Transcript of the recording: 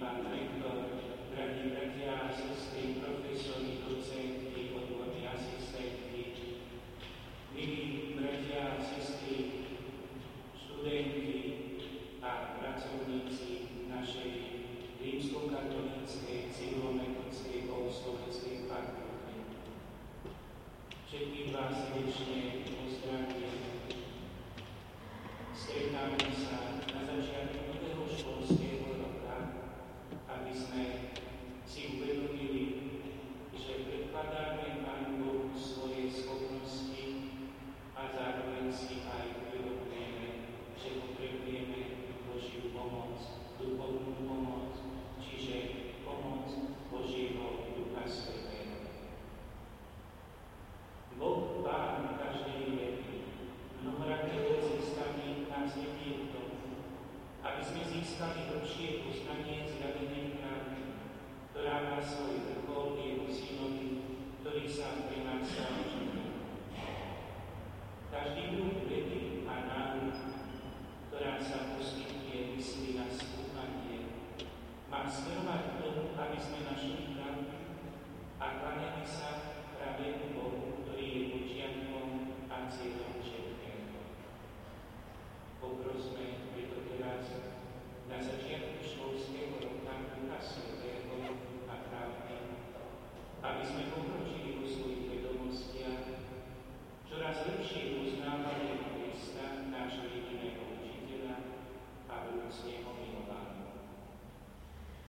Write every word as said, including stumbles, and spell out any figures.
pán rektor, drahí bratia a sestry, profesori, docenti, odborní asistenti, milí bratia a sestry, študenti a pracovníci našej rímskokatolíckej civilometodskej bohosloveckej fakulty. Všetkých vás srdečne pozdravujem. Stretáme sa na začiatku nového školského roka, aby sme si uvedomili, že predkladáme Pánu Bohu svoje schopnosti a zároveň si aj uvedomujeme, že potrebujeme Božiu pomoc, duchovnú pomoc, čiže pomoc Božieho Ducha Svätého. Boh, Pán každej viery, mnohorakými cestami nás vedie k tomu, aby sme získali hlbšie poznanie zjavenej pravdy, ktorá má svoj vrchol v Jeho Synovi, ktorý sa pre nás stal